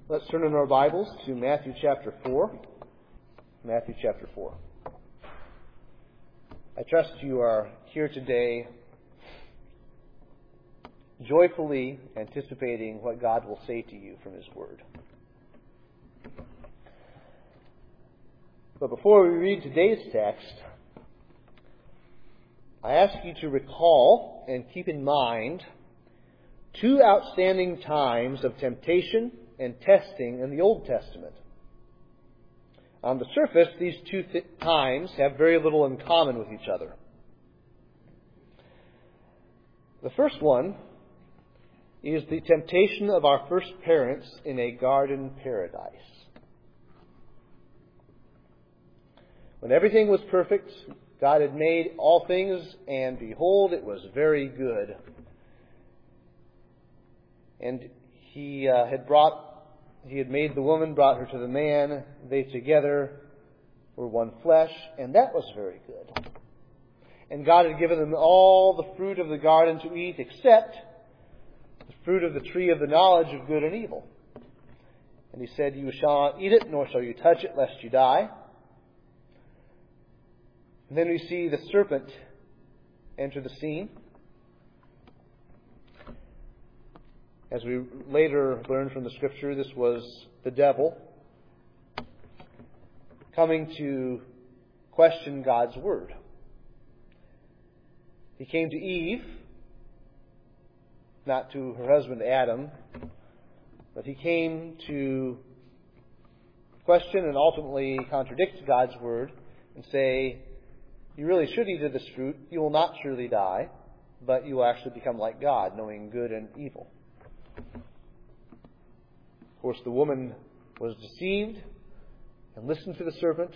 Let's turn in our Bibles to Matthew chapter 4. Matthew chapter 4. I trust you are here today joyfully anticipating what God will say to you from His Word. But before we read today's text, I ask you to recall and keep in mind two outstanding times of temptation and testing in the Old Testament. On the surface, these two times have very little in common with each other. The first one is the temptation of our first parents in a garden paradise. When everything was perfect, God had made all things, and behold, it was very good. And He had made the woman, brought her to the man. They together were one flesh, and that was very good. And God had given them all the fruit of the garden to eat, except the fruit of the tree of the knowledge of good and evil. And He said, "You shall not eat it, nor shall you touch it, lest you die." And then we see the serpent enter the scene. As we later learn from the Scripture, this was the devil coming to question God's Word. He came to Eve, not to her husband Adam, but he came to question and ultimately contradict God's Word and say, "You really should eat of this fruit. You will not surely die, but you will actually become like God, knowing good and evil." Of course, the woman was deceived and listened to the serpent,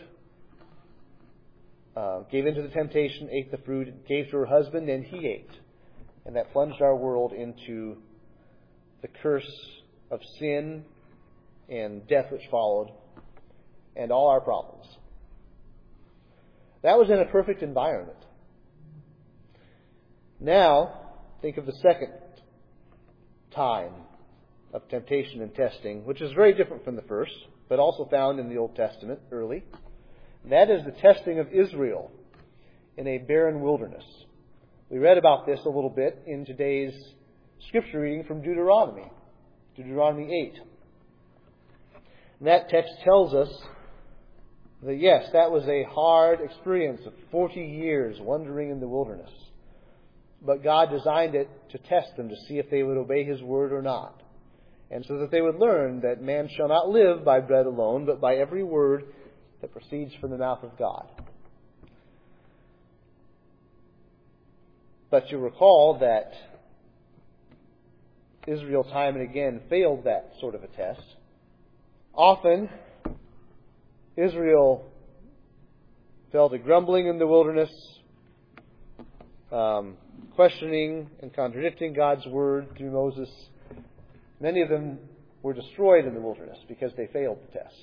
gave into the temptation, ate the fruit, gave to her husband, and he ate. And that plunged our world into the curse of sin and death which followed, and all our problems. That was in a perfect environment. Now, think of the second time of temptation and testing, which is very different from the first, but also found in the Old Testament early. And that is the testing of Israel in a barren wilderness. We read about this a little bit in today's scripture reading from Deuteronomy 8. And that text tells us that yes, that was a hard experience of 40 years wandering in the wilderness. But God designed it to test them, to see if they would obey His word or not. And so that they would learn that man shall not live by bread alone, but by every word that proceeds from the mouth of God. But you recall that Israel time and again failed that sort of a test. Often, Israel fell to grumbling in the wilderness, questioning and contradicting God's word through Moses. Many of them were destroyed in the wilderness because they failed the test.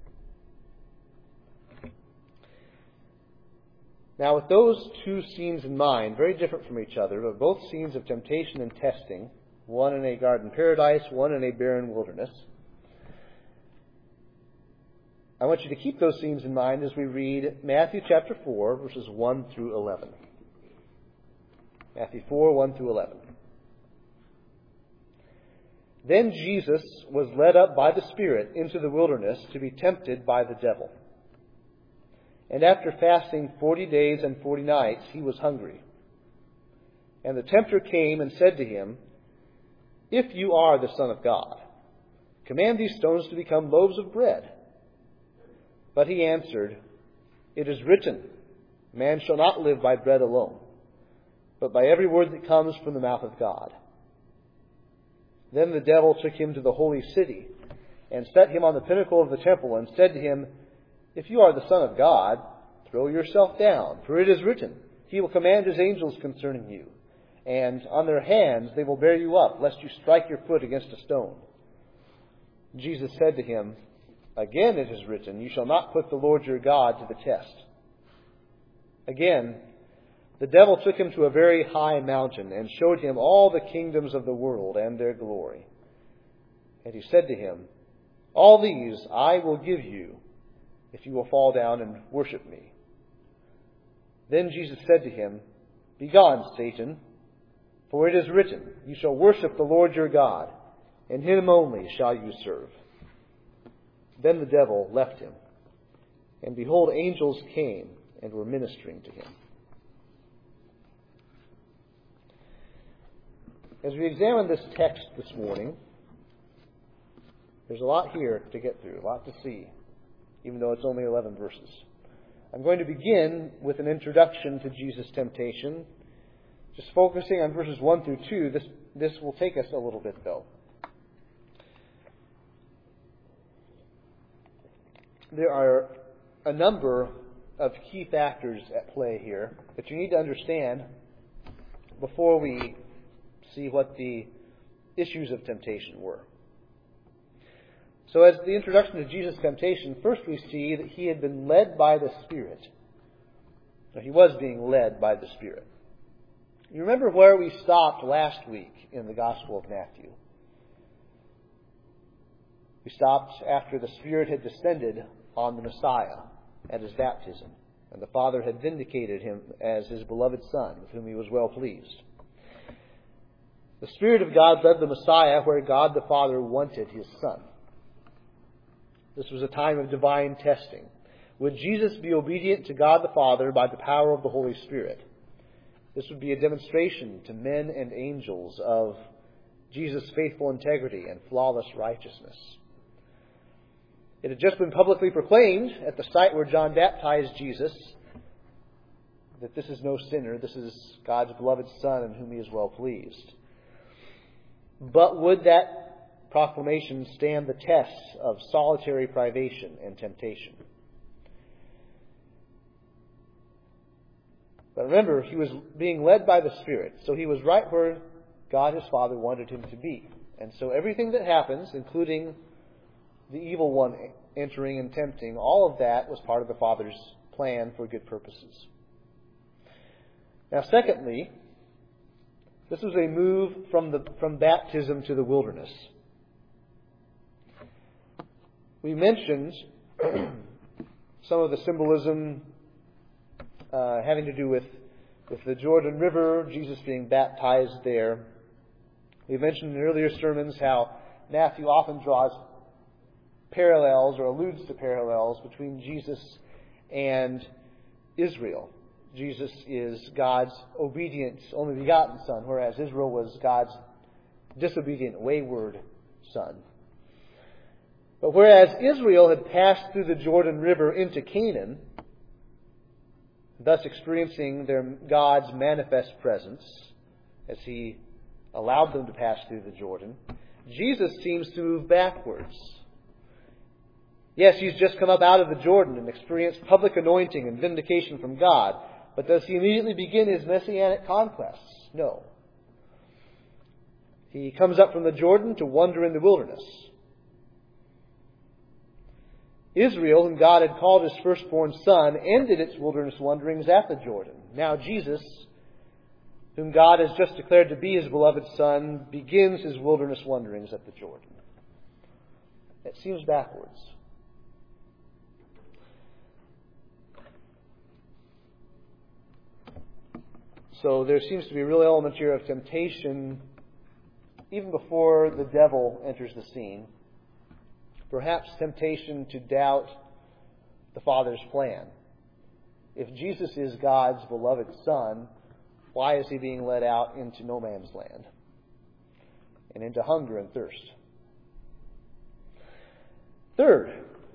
Now, with those two scenes in mind, very different from each other, but both scenes of temptation and testing, one in a garden paradise, one in a barren wilderness, I want you to keep those scenes in mind as we read Matthew chapter 4, verses 1 through 11. Matthew 4, 1 through 11. "Then Jesus was led up by the Spirit into the wilderness to be tempted by the devil. And after fasting 40 days and 40 nights, He was hungry. And the tempter came and said to Him, 'If you are the Son of God, command these stones to become loaves of bread.' But He answered, 'It is written, man shall not live by bread alone, but by every word that comes from the mouth of God.' Then the devil took Him to the holy city and set Him on the pinnacle of the temple and said to Him, 'If you are the Son of God, throw yourself down, for it is written, He will command His angels concerning you, and on their hands they will bear you up, lest you strike your foot against a stone.' Jesus said to him, 'Again it is written, you shall not put the Lord your God to the test.' Again, the devil took Him to a very high mountain and showed Him all the kingdoms of the world and their glory. And He said to Him, All these I will give you if you will fall down and worship me." Then Jesus said to him, "Begone, Satan, for it is written, 'You shall worship the Lord your God, and him only shall you serve.'" Then the devil left him, and behold, angels came and were ministering to him. As we examine this text this morning, there's a lot here to get through, a lot to see, even though it's only 11 verses. I'm going to begin with an introduction to Jesus' temptation, just focusing on verses 1 through 2. This will take us a little bit, though. There are a number of key factors at play here that you need to understand before we see what the issues of temptation were. So as the introduction to Jesus' temptation, first we see that he had been led by the Spirit. Now, he was being led by the Spirit. You remember where we stopped last week in the Gospel of Matthew? We stopped after the Spirit had descended on the Messiah at his baptism, and the Father had vindicated him as his beloved Son, with whom he was well pleased. The Spirit of God led the Messiah where God the Father wanted his Son. This was a time of divine testing. Would Jesus be obedient to God the Father by the power of the Holy Spirit? This would be a demonstration to men and angels of Jesus' faithful integrity and flawless righteousness. It had just been publicly proclaimed at the site where John baptized Jesus that this is no sinner, this is God's beloved Son in whom he is well pleased. But would that proclamation stand the tests of solitary privation and temptation? But remember, he was being led by the Spirit, so he was right where God his Father wanted him to be. And so everything that happens, including the evil one entering and tempting, all of that was part of the Father's plan for good purposes. Now, secondly, this was a move from baptism to the wilderness. We mentioned some of the symbolism having to do with the Jordan River, Jesus being baptized there. We mentioned in earlier sermons how Matthew often draws parallels or alludes to parallels between Jesus and Israel. Jesus is God's obedient, only begotten Son, whereas Israel was God's disobedient, wayward Son. But whereas Israel had passed through the Jordan River into Canaan, thus experiencing God's manifest presence as he allowed them to pass through the Jordan, Jesus seems to move backwards. Yes, he's just come up out of the Jordan and experienced public anointing and vindication from God. But does he immediately begin his messianic conquests? No. He comes up from the Jordan to wander in the wilderness. Israel, whom God had called his firstborn son, ended its wilderness wanderings at the Jordan. Now Jesus, whom God has just declared to be his beloved Son, begins his wilderness wanderings at the Jordan. It seems backwards. So there seems to be a real element here of temptation even before the devil enters the scene. Perhaps temptation to doubt the Father's plan. If Jesus is God's beloved Son, why is he being led out into no man's land and into hunger and thirst? Third,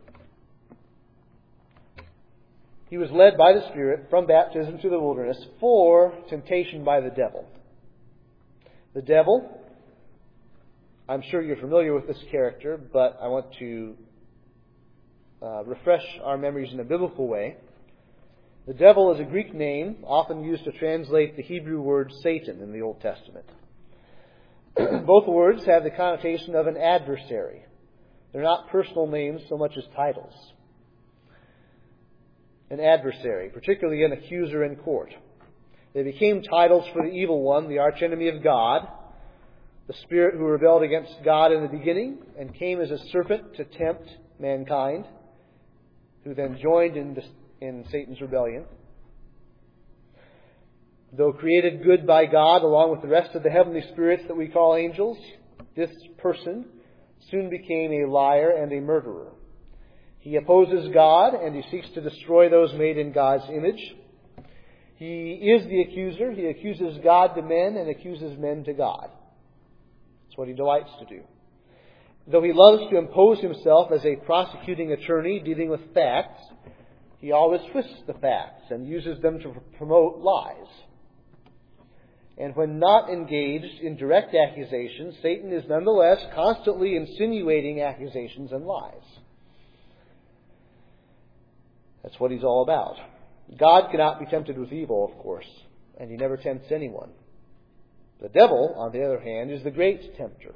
he was led by the Spirit from baptism to the wilderness for temptation by the devil. The devil, I'm sure you're familiar with this character, but I want to refresh our memories in a biblical way. The devil is a Greek name often used to translate the Hebrew word Satan in the Old Testament. Both words have the connotation of an adversary. They're not personal names so much as titles. An adversary, particularly an accuser in court. They became titles for the evil one, the archenemy of God, the spirit who rebelled against God in the beginning and came as a serpent to tempt mankind, who then joined in Satan's rebellion. Though created good by God along with the rest of the heavenly spirits that we call angels, this person soon became a liar and a murderer. He opposes God and he seeks to destroy those made in God's image. He is the accuser. He accuses God to men and accuses men to God. That's what he delights to do. Though he loves to impose himself as a prosecuting attorney dealing with facts, he always twists the facts and uses them to promote lies. And when not engaged in direct accusations, Satan is nonetheless constantly insinuating accusations and lies. That's what he's all about. God cannot be tempted with evil, of course, and he never tempts anyone. The devil, on the other hand, is the great tempter.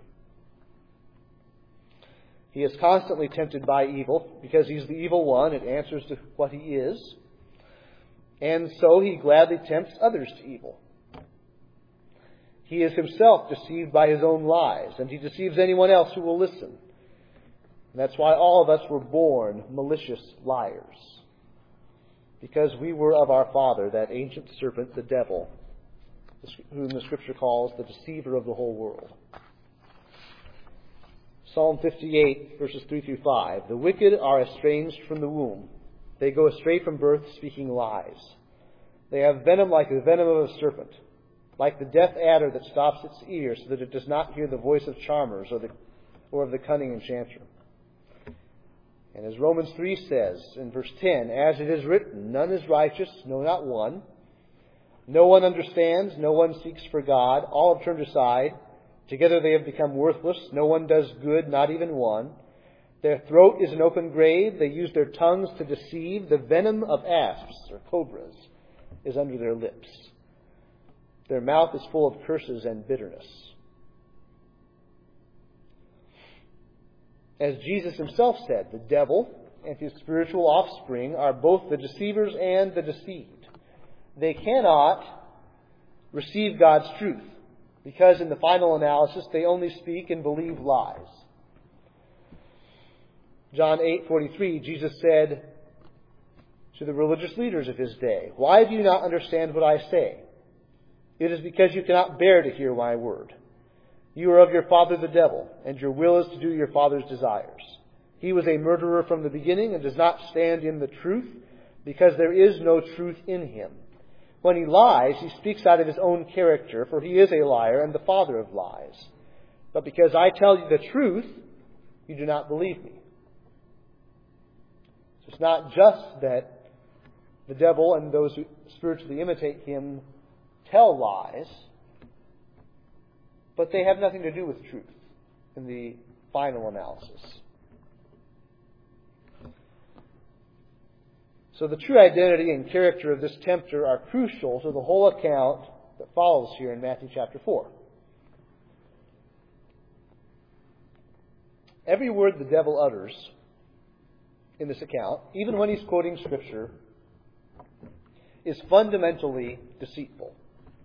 He is constantly tempted by evil because he's the evil one. It answers to what he is. And so he gladly tempts others to evil. He is himself deceived by his own lies, and he deceives anyone else who will listen. And that's why all of us were born malicious liars. Because we were of our father, that ancient serpent, the devil, whom the Scripture calls the deceiver of the whole world. Psalm 58, verses 3 through 5. The wicked are estranged from the womb. They go astray from birth, speaking lies. They have venom like the venom of a serpent, like the deaf adder that stops its ear so that it does not hear the voice of charmers or of the cunning enchanter. And as Romans 3 says in verse 10, as it is written, none is righteous, no, not one. No one understands, no one seeks for God. All have turned aside. Together they have become worthless. No one does good, not even one. Their throat is an open grave. They use their tongues to deceive. The venom of asps, or cobras, is under their lips. Their mouth is full of curses and bitterness. As Jesus himself said, the devil and his spiritual offspring are both the deceivers and the deceived. They cannot receive God's truth because in the final analysis they only speak and believe lies. John 8:43, Jesus said to the religious leaders of his day, why do you not understand what I say? It is because you cannot bear to hear my word. You are of your father the devil, and your will is to do your father's desires. He was a murderer from the beginning and does not stand in the truth, because there is no truth in him. When he lies, he speaks out of his own character, for he is a liar and the father of lies. But because I tell you the truth, you do not believe me. So it's not just that the devil and those who spiritually imitate him tell lies, but they have nothing to do with truth in the final analysis. So the true identity and character of this tempter are crucial to the whole account that follows here in Matthew chapter 4. Every word the devil utters in this account, even when he's quoting Scripture, is fundamentally deceitful.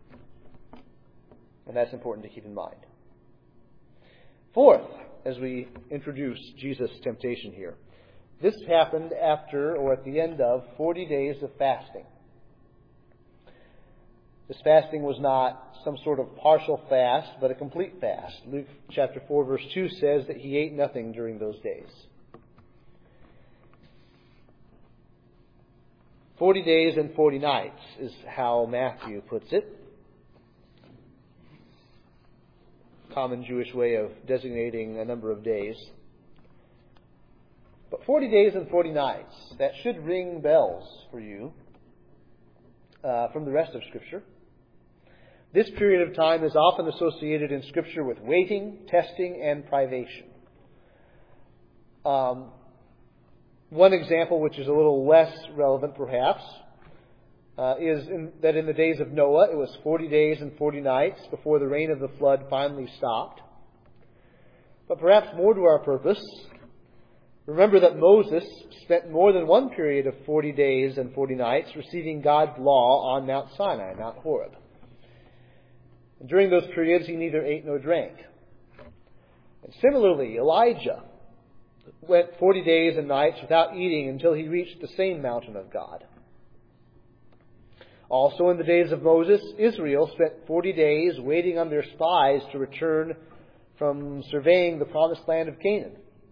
And that's important to keep in mind. Fourth, as we introduce Jesus' temptation here, this happened after or at the end of 40 days of fasting. This fasting was not some sort of partial fast, but a complete fast. Luke chapter 4 verse 2 says that he ate nothing during those days. 40 days and 40 nights is how Matthew puts it. Common Jewish way of designating a number of days. But 40 days and 40 nights, that should ring bells for you from the rest of Scripture. This period of time is often associated in Scripture with waiting, testing, and privation. One example, which is a little less relevant perhaps, is that in the days of Noah, it was 40 days and 40 nights before the rain of the flood finally stopped. But perhaps more to our purpose, remember that Moses spent more than one period of 40 days and 40 nights receiving God's law on Mount Sinai, Mount Horeb. And during those periods, he neither ate nor drank. And similarly, Elijah went 40 days and nights without eating until he reached the same mountain of God. Also in the days of Moses, Israel spent 40 days waiting on their spies to return from surveying the promised land of Canaan.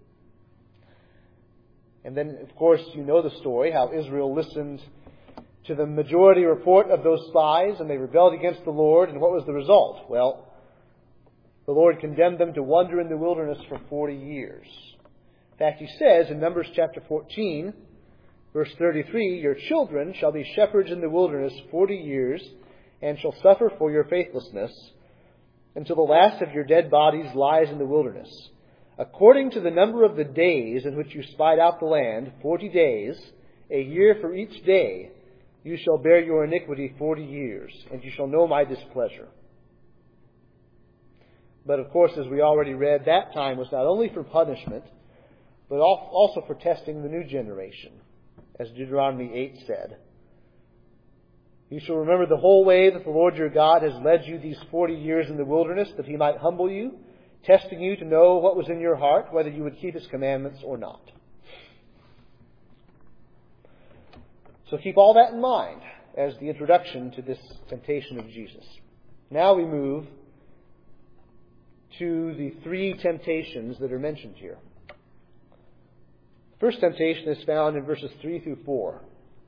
And then, of course, you know the story, how Israel listened to the majority report of those spies, and they rebelled against the Lord. And what was the result? Well, the Lord condemned them to wander in the wilderness for 40 years. In fact, He says in Numbers chapter 14, verse 33, "Your children shall be shepherds in the wilderness 40 years, and shall suffer for your faithlessness, until the last of your dead bodies lies in the wilderness. According to the number of the days in which you spied out the land, 40 days, a year for each day, you shall bear your iniquity 40 years, and you shall know my displeasure." But of course, as we already read, that time was not only for punishment, but also for testing the new generation, as Deuteronomy 8 said. "You shall remember the whole way that the Lord your God has led you these 40 years in the wilderness, that He might humble you, testing you to know what was in your heart, whether you would keep His commandments or not." So keep all that in mind as the introduction to this temptation of Jesus. Now we move to the three temptations that are mentioned here. The first temptation is found in verses 3 through 4.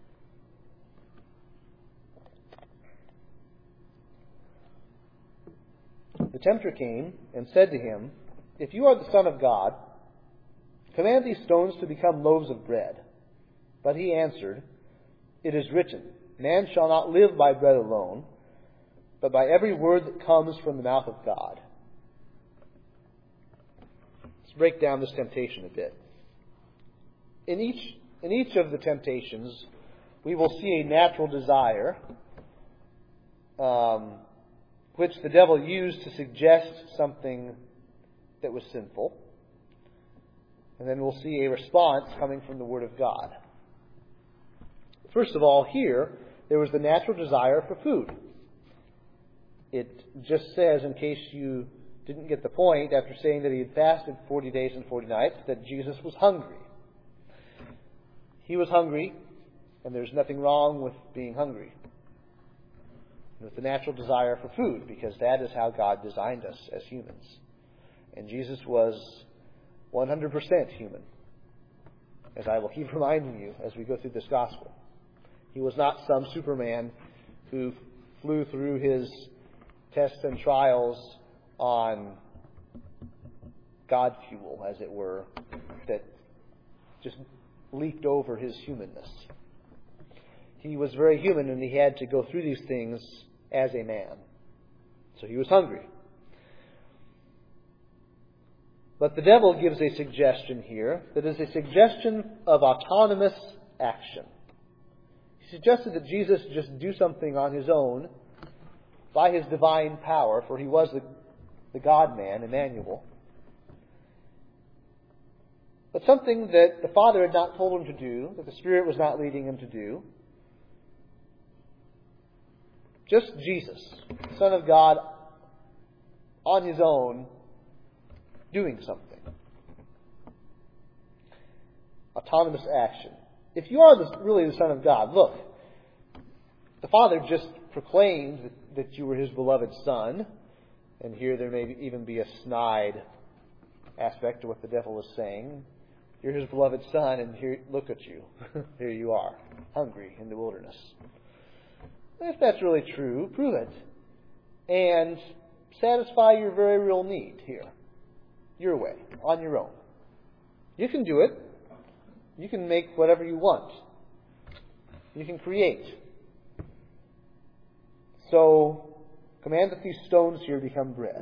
The tempter came and said to him, "If you are the Son of God, command these stones to become loaves of bread." But he answered, "It is written, man shall not live by bread alone, but by every word that comes from the mouth of God." Let's break down this temptation a bit. In each of the temptations, we will see a natural desire, which the devil used to suggest something that was sinful. And then we'll see a response coming from the Word of God. First of all, here, there was the natural desire for food. It just says, in case you didn't get the point, after saying that He had fasted 40 days and 40 nights, that Jesus was hungry. He was hungry, and there's nothing wrong with being hungry, with the natural desire for food, because that is how God designed us as humans. And Jesus was 100% human, as I will keep reminding you as we go through this gospel. He was not some Superman who flew through his tests and trials on God fuel, as it were, that just leaped over His humanness. He was very human, and He had to go through these things as a man. So He was hungry. But the devil gives a suggestion here that is a suggestion of autonomous action. He suggested that Jesus just do something on His own by His divine power, for He was the God-man, Emmanuel. But something that the Father had not told Him to do, that the Spirit was not leading Him to do. Just Jesus, Son of God, on His own, doing something. Autonomous action. If you are really the Son of God, look, the Father just proclaimed that you were His beloved Son, and here there may even be a snide aspect to what the devil is saying. You're His beloved Son, and here, look at you. Here you are, hungry in the wilderness. If that's really true, prove it. And satisfy your very real need here. Your way, on your own. You can do it. You can make whatever you want. You can create. So, command that these stones here become bread.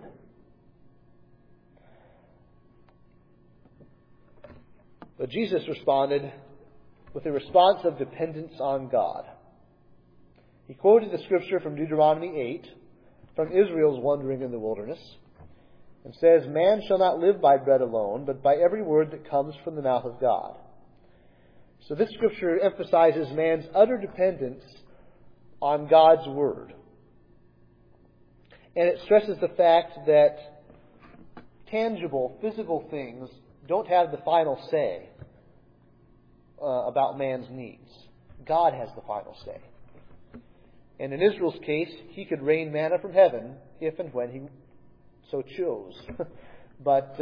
But Jesus responded with a response of dependence on God. He quoted the scripture from Deuteronomy 8, from Israel's wandering in the wilderness, and says, "Man shall not live by bread alone, but by every word that comes from the mouth of God." So this scripture emphasizes man's utter dependence on God's word. And it stresses the fact that tangible, physical things don't have the final say about man's needs. God has the final say. And in Israel's case, He could rain manna from heaven if and when He so chose. But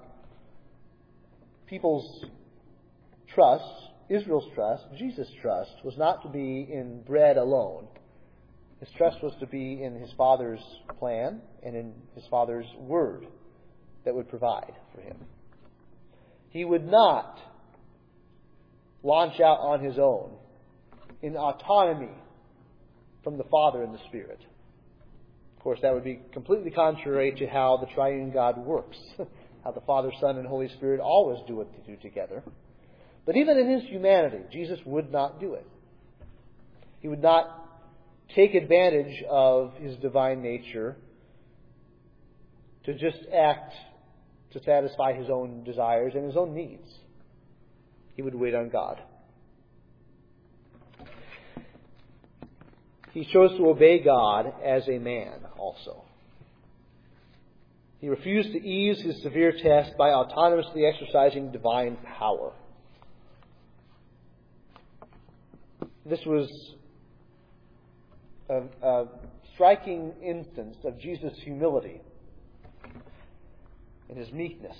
people's trust, Israel's trust, Jesus' trust, was not to be in bread alone. His trust was to be in His Father's plan and in His Father's Word that would provide for him. He would not launch out on his own in autonomy from the Father and the Spirit. Of course, that would be completely contrary to how the triune God works, how the Father, Son, and Holy Spirit always do what they do together. But even in His humanity, Jesus would not do it. He would not take advantage of His divine nature to just act to satisfy His own desires and His own needs. He would wait on God. He chose to obey God as a man also. He refused to ease His severe test by autonomously exercising divine power. This was a striking instance of Jesus' humility and His meekness.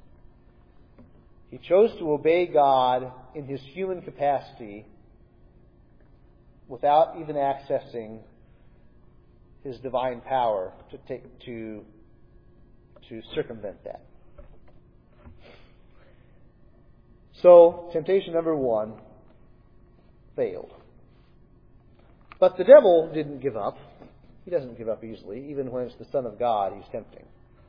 He chose to obey God in His human capacity without even accessing His divine power to circumvent that. So, temptation number 1 failed. But the devil didn't give up. He doesn't give up easily, even when it's the Son of God He's tempting.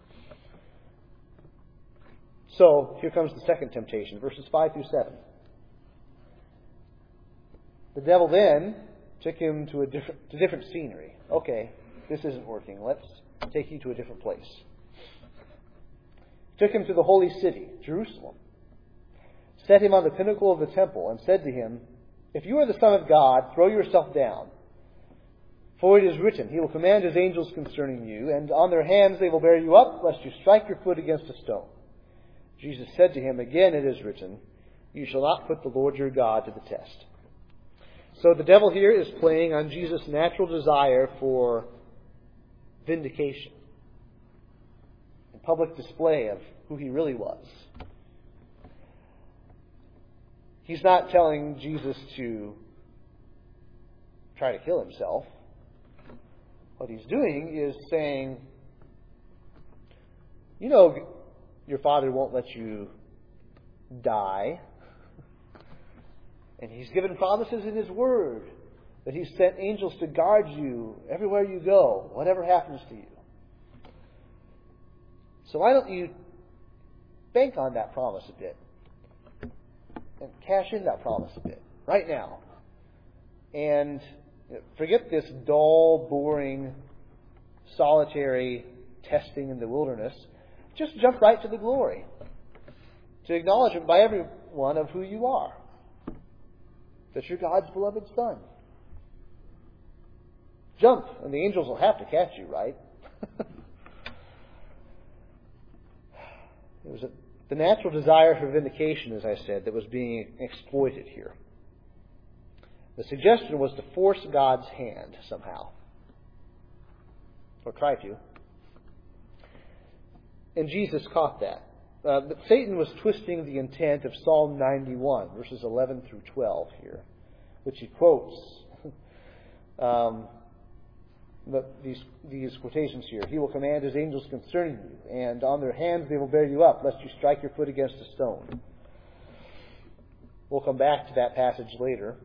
So, here comes the second temptation, verses 5 through 7. The devil then took him to different scenery. Okay, this isn't working. Let's take you to a different place. Took him to the holy city, Jerusalem. Set him on the pinnacle of the temple and said to him, "If you are the Son of God, throw yourself down. For it is written, He will command His angels concerning you, and on their hands they will bear you up, lest you strike your foot against a stone." Jesus said to him, "Again it is written, You shall not put the Lord your God to the test." So the devil here is playing on Jesus' natural desire for vindication, a public display of who He really was. He's not telling Jesus to try to kill Himself. What He's doing is saying, you know, your Father won't let you die. And He's given promises in His Word that He's sent angels to guard you everywhere you go, whatever happens to you. So why don't you bank on that promise a bit and cash in that promise a bit right now? And forget this dull, boring, solitary testing in the wilderness. Just jump right to the glory, to acknowledgement by everyone of who you are, that you're God's beloved Son. Jump, and the angels will have to catch you, right? It was the natural desire for vindication, as I said, that was being exploited here. The suggestion was to force God's hand somehow, or try to. And Jesus caught that. But Satan was twisting the intent of Psalm 91, verses 11 through 12 here, which he quotes. These quotations here. He will command His angels concerning you, and on their hands they will bear you up, lest you strike your foot against a stone. We'll come back to that passage later.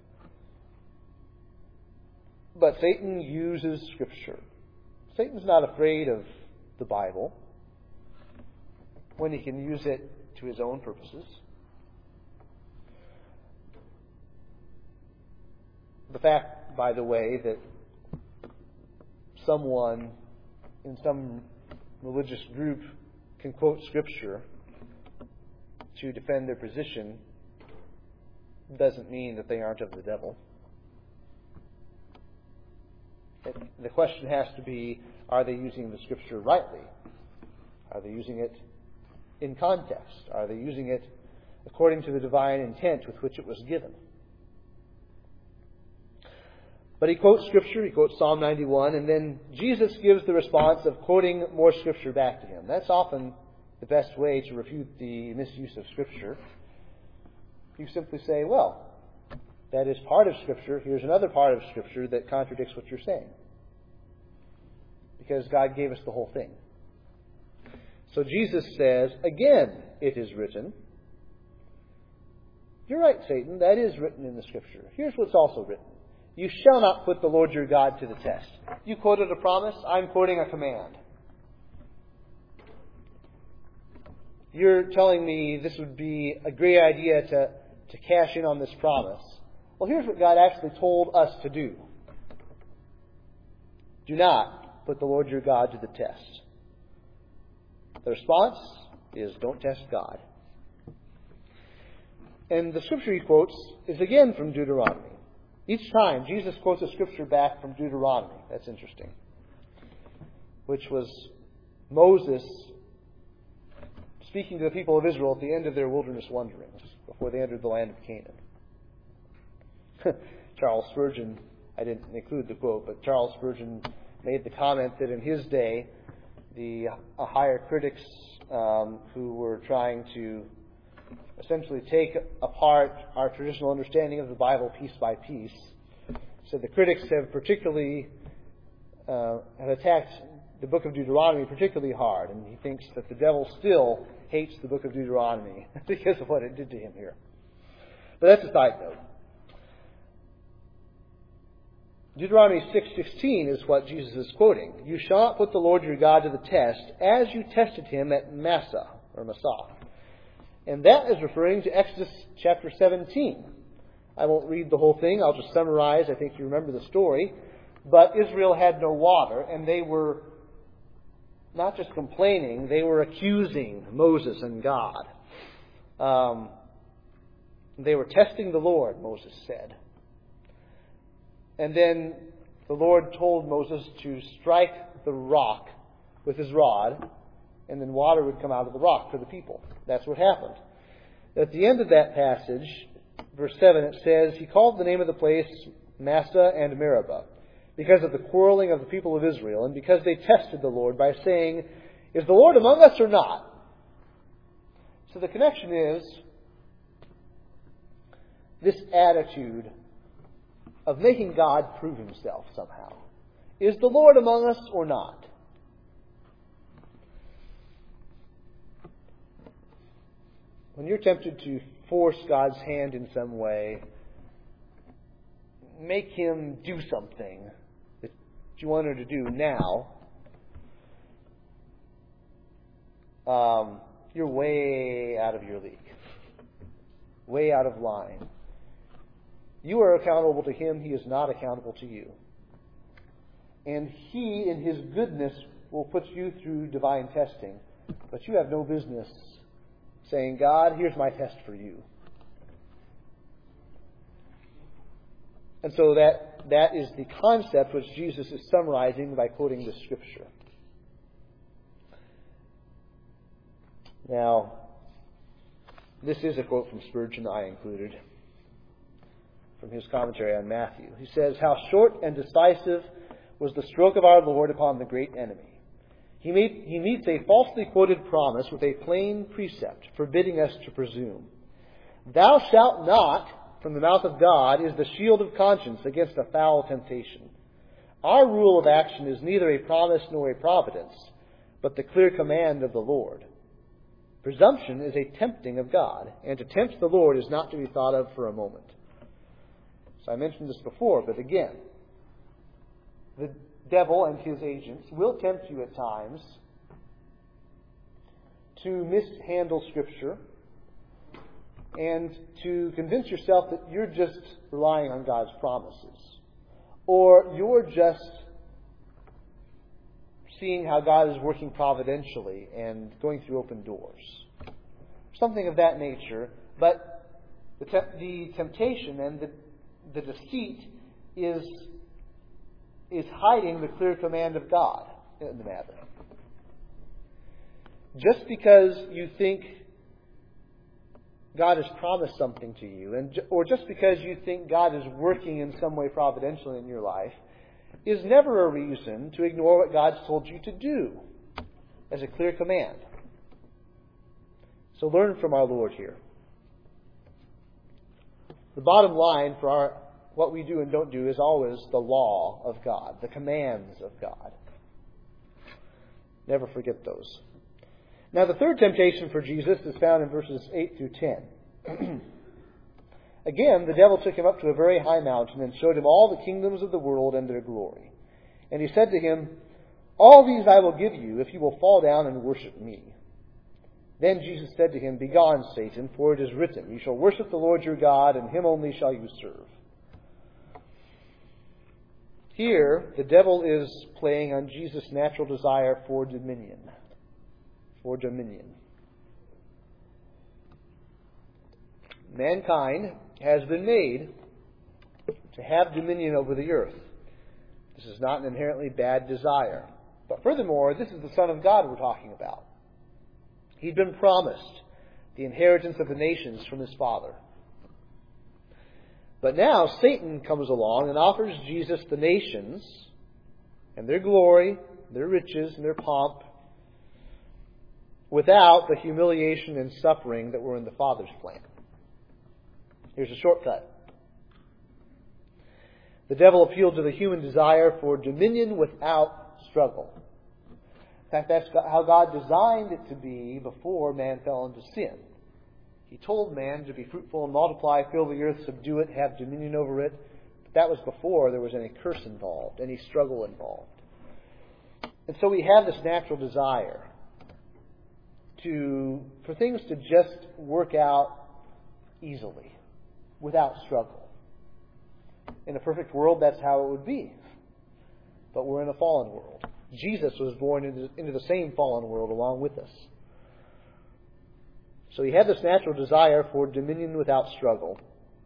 But Satan uses Scripture. Satan's not afraid of the Bible when he can use it to his own purposes. The fact, by the way, that someone in some religious group can quote Scripture to defend their position doesn't mean that they aren't of the devil. The question has to be, are they using the Scripture rightly? Are they using it in context? Are they using it according to the divine intent with which it was given? But he quotes Scripture, he quotes Psalm 91, and then Jesus gives the response of quoting more Scripture back to him. That's often the best way to refute the misuse of Scripture. You simply say, well, that is part of Scripture. Here's another part of Scripture that contradicts what you're saying. Because God gave us the whole thing. So Jesus says, again, it is written. You're right, Satan. That is written in the Scripture. Here's what's also written. You shall not put the Lord your God to the test. You quoted a promise. I'm quoting a command. You're telling me this would be a great idea to cash in on this promise. Well, here's what God actually told us to do. Do not put the Lord your God to the test. The response is, don't test God. And the scripture he quotes is again from Deuteronomy. Each time, Jesus quotes a scripture back from Deuteronomy. That's interesting. Which was Moses speaking to the people of Israel at the end of their wilderness wanderings, before they entered the land of Canaan. Charles Spurgeon, I didn't include the quote, but Charles Spurgeon made the comment that in his day, the higher critics who were trying to essentially take apart our traditional understanding of the Bible piece by piece, said the critics have particularly have attacked the book of Deuteronomy particularly hard, and he thinks that the devil still hates the book of Deuteronomy because of what it did to him here. But that's a side note. Deuteronomy 6:16 is what Jesus is quoting. You shall not put the Lord your God to the test, as you tested him at Massah. And that is referring to Exodus chapter 17. I won't read the whole thing. I'll just summarize. I think you remember the story. But Israel had no water, and they were not just complaining, they were accusing Moses and God. They were testing the Lord, Moses said. And then the Lord told Moses to strike the rock with his rod, and then water would come out of the rock for the people. That's what happened. At the end of that passage, verse 7, it says, he called the name of the place Massah and Meribah, because of the quarreling of the people of Israel, and because they tested the Lord by saying, is the Lord among us or not? So the connection is this attitude of making God prove himself somehow. Is the Lord among us or not? When you're tempted to force God's hand in some way, make him do something that you want her to do now, you're way out of your league. Way out of line. You are accountable to him. He is not accountable to you. And he, in his goodness, will put you through divine testing. But you have no business saying, God, here's my test for you. And so that is the concept which Jesus is summarizing by quoting the scripture. Now, this is a quote from Spurgeon I included from his commentary on Matthew. He says, how short and decisive was the stroke of our Lord upon the great enemy. He meets a falsely quoted promise with a plain precept, forbidding us to presume. Thou shalt not, from the mouth of God, is the shield of conscience against a foul temptation. Our rule of action is neither a promise nor a providence, but the clear command of the Lord. Presumption is a tempting of God, and to tempt the Lord is not to be thought of for a moment. So I mentioned this before, but again, the devil and his agents will tempt you at times to mishandle Scripture and to convince yourself that you're just relying on God's promises, or you're just seeing how God is working providentially and going through open doors. Something of that nature, but the temptation and the deceit is hiding the clear command of God in the matter. just because you think God has promised something to you, or just because you think God is working in some way providentially in your life, is never a reason to ignore what God's told you to do as a clear command. So learn from our Lord here. The bottom line for what we do and don't do is always the law of God, the commands of God. Never forget those. Now, the third temptation for Jesus is found in verses 8 through 10. Again, the devil took him up to a very high mountain and showed him all the kingdoms of the world and their glory. And he said to him, "All these I will give you if you will fall down and worship me." Then Jesus said to him, "Begone, Satan, for it is written, you shall worship the Lord your God, and him only shall you serve." Here, the devil is playing on Jesus' natural desire for dominion. For dominion. Mankind has been made to have dominion over the earth. This is not an inherently bad desire. But furthermore, this is the Son of God we're talking about. He'd been promised the inheritance of the nations from his Father. But now Satan comes along and offers Jesus the nations and their glory, their riches, and their pomp, without the humiliation and suffering that were in the Father's plan. Here's a shortcut. The devil appealed to the human desire for dominion without struggle. In fact, that's how God designed it to be before man fell into sin. He told man to be fruitful and multiply, fill the earth, subdue it, have dominion over it. But that was before there was any curse involved, any struggle involved. And so we have this natural desire for things to just work out easily, without struggle. In a perfect world, that's how it would be. But we're in a fallen world. Jesus was born into the same fallen world along with us. So he had this natural desire for dominion without struggle.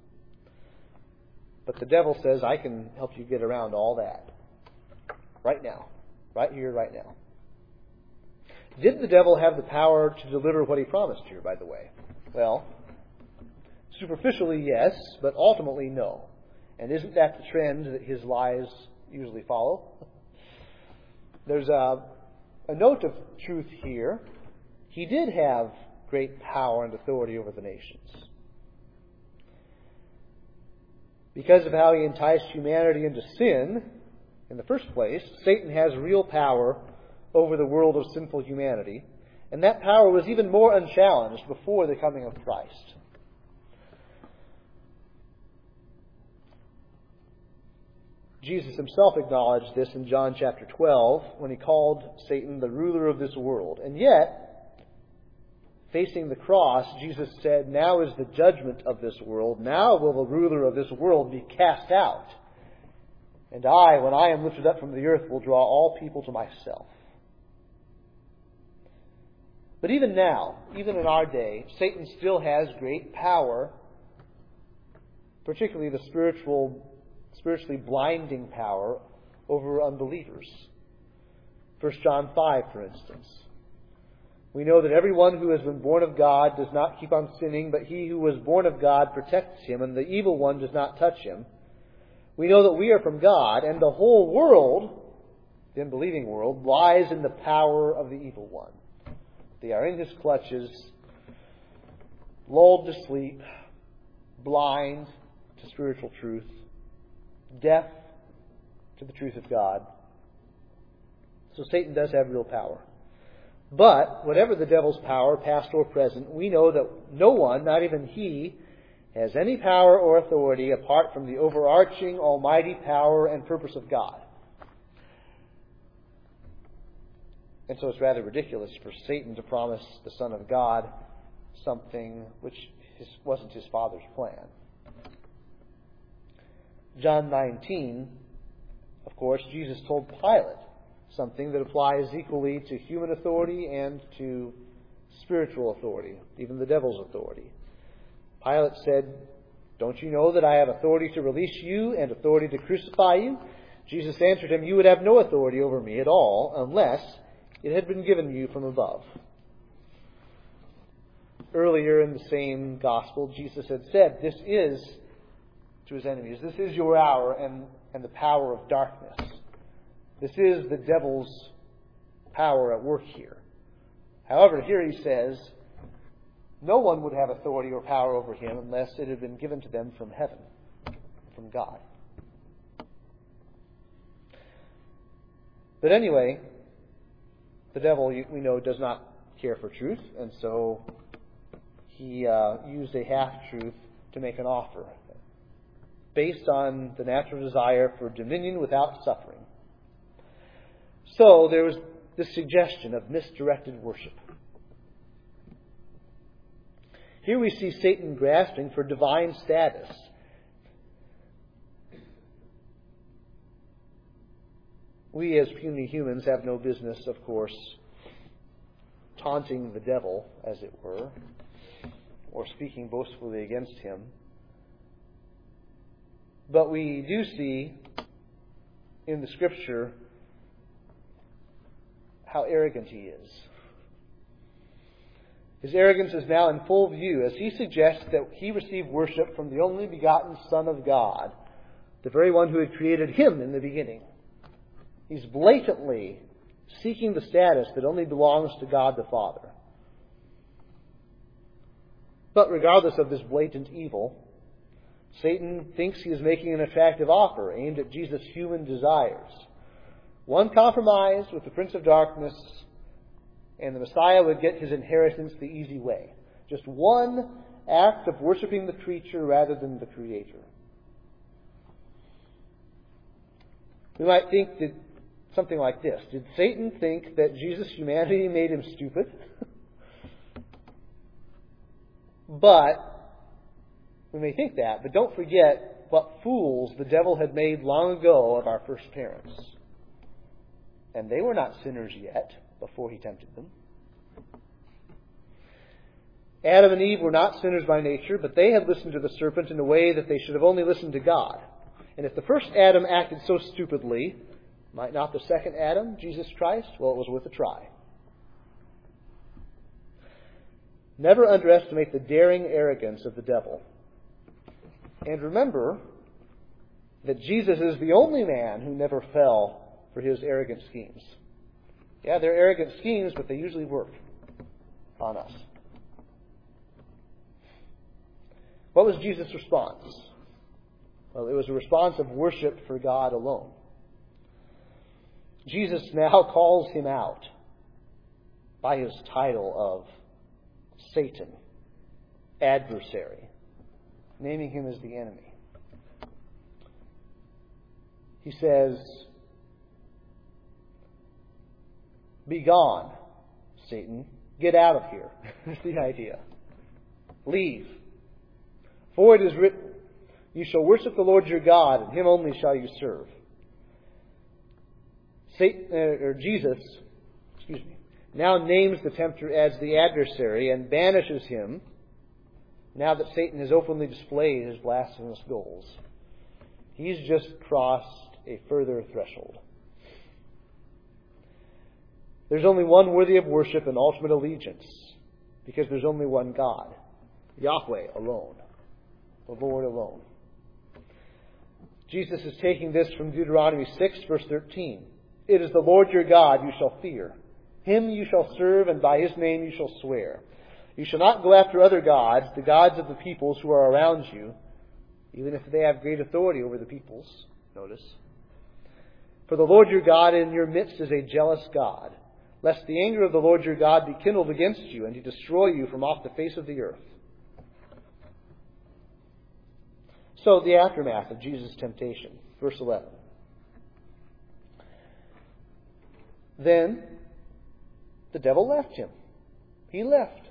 But the devil says, I can help you get around all that. Right now. Right here, right now. Did the devil have the power to deliver what he promised here, by the way? Well, superficially, yes, but ultimately, no. And isn't that the trend that his lies usually follow? There's a note of truth here. He did have great power and authority over the nations. Because of how he enticed humanity into sin, in the first place, Satan has real power over the world of sinful humanity. And that power was even more unchallenged before the coming of Christ. Jesus himself acknowledged this in John chapter 12 when he called Satan the ruler of this world. And yet, facing the cross, Jesus said, "Now is the judgment of this world. Now will the ruler of this world be cast out. And I, when I am lifted up from the earth, will draw all people to myself." But even now, even in our day, Satan still has great power, particularly the spiritually blinding power over unbelievers. 1 John 5, for instance. We know that everyone who has been born of God does not keep on sinning, but he who was born of God protects him, and the evil one does not touch him. We know that we are from God, and the whole world, the unbelieving world, lies in the power of the evil one. They are in his clutches, lulled to sleep, blind to spiritual truth, deaf to the truth of God. So Satan does have real power. But whatever the devil's power, past or present, we know that no one, not even he, has any power or authority apart from the overarching, almighty power and purpose of God. And so it's rather ridiculous for Satan to promise the Son of God something which wasn't his Father's plan. John 19, of course, Jesus told Pilate something that applies equally to human authority and to spiritual authority, even the devil's authority. Pilate said, "Don't you know that I have authority to release you and authority to crucify you?" Jesus answered him, "You would have no authority over me at all unless it had been given you from above." Earlier in the same gospel, Jesus had said, this is, to his enemies, this is your hour and the power of darkness. This is the devil's power at work here. However, here he says, no one would have authority or power over him unless it had been given to them from heaven, from God. But anyway, the devil, we know, does not care for truth, and so he used a half-truth to make an offer based on the natural desire for dominion without suffering. So there was this suggestion of misdirected worship. Here we see Satan grasping for divine status. We as puny humans have no business, of course, taunting the devil, as it were, or speaking boastfully against him. But we do see in the Scripture how arrogant he is. His arrogance is now in full view as he suggests that he receive worship from the only begotten Son of God, the very one who had created him in the beginning. He's blatantly seeking the status that only belongs to God the Father. But regardless of this blatant evil, Satan thinks he is making an attractive offer aimed at Jesus' human desires. One compromise with the Prince of Darkness, and the Messiah would get his inheritance the easy way. Just one act of worshiping the creature rather than the Creator. We might think that something like this. Did Satan think that Jesus' humanity made him stupid? But we may think that, but don't forget what fools the devil had made long ago of our first parents. And they were not sinners yet before he tempted them. Adam and Eve were not sinners by nature, but they had listened to the serpent in a way that they should have only listened to God. And if the first Adam acted so stupidly, might not the second Adam, Jesus Christ? Well, it was worth a try. Never underestimate the daring arrogance of the devil. And remember that Jesus is the only man who never fell for his arrogant schemes. Yeah, they're arrogant schemes, but they usually work on us. What was Jesus' response? Well, it was a response of worship for God alone. Jesus now calls him out by his title of Satan, adversary, naming him as the enemy. He says, "Be gone, Satan. Get out of here." That's the idea. Leave. For it is written, "You shall worship the Lord your God, and him only shall you serve." Jesus now names the tempter as the adversary and banishes him now that Satan has openly displayed his blasphemous goals. He's just crossed a further threshold. There's only one worthy of worship and ultimate allegiance, because there's only one God, Yahweh alone, the Lord alone. Jesus is taking this from Deuteronomy 6, verse 13. "It is the Lord your God you shall fear. Him you shall serve, and by his name you shall swear. You shall not go after other gods, the gods of the peoples who are around you, even if they have great authority over the peoples." Notice. "For the Lord your God in your midst is a jealous God, lest the anger of the Lord your God be kindled against you, and he destroy you from off the face of the earth." So, the aftermath of Jesus' temptation. Verse 11. Then the devil left him. He left.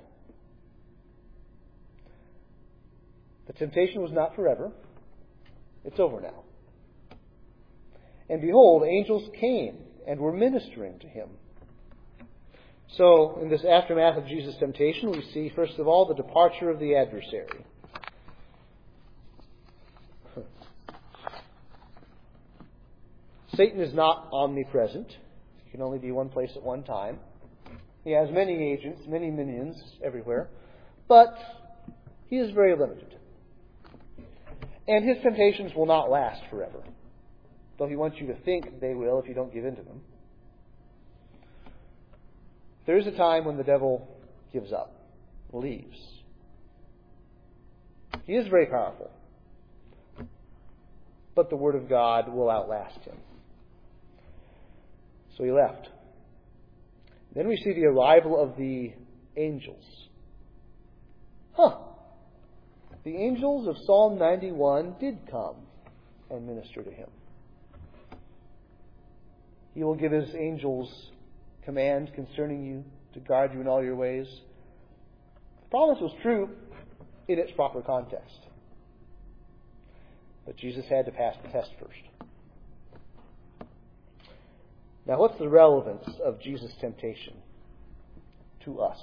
The temptation was not forever. It's over now. "And behold, angels came and were ministering to him." So, in this aftermath of Jesus' temptation, we see, first of all, the departure of the adversary. Satan is not omnipresent. He can only be one place at one time. He has many agents, many minions everywhere. But he is very limited. And his temptations will not last forever, though he wants you to think they will if you don't give in to them. There is a time when the devil gives up, leaves. He is very powerful, but the Word of God will outlast him. So he left. Then we see the arrival of the angels. The angels of Psalm 91 did come and minister to him. He will give his angels command concerning you to guard you in all your ways. The promise was true in its proper context. But Jesus had to pass the test first. Now, what's the relevance of Jesus' temptation to us?